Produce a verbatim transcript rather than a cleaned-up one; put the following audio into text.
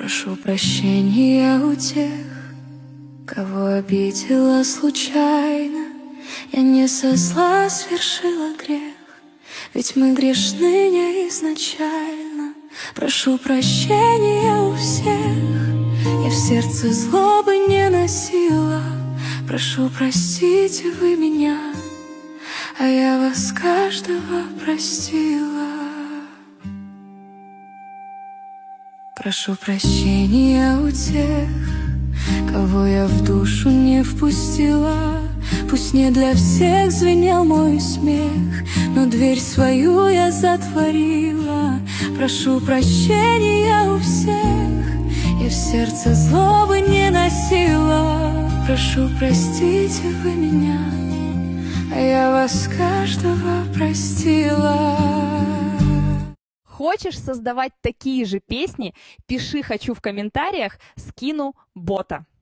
Прошу прощения у тех, кого обидела случайно. Я не со зла свершила грех, ведь мы грешны не изначально. Прошу прощения у всех, я в сердце злобы не носила. Прошу, простите вы меня, а я вас каждого простила. Прошу прощения у тех, кого я в душу не впустила. Пусть не для всех звенел мой смех, но дверь свою я затворила. Прошу прощения у всех, я в сердце злобы не носила. Прошу, простите вы меня, а я вас каждого простила. Хочешь создавать такие же песни? Пиши «хочу» в комментариях, скину бота.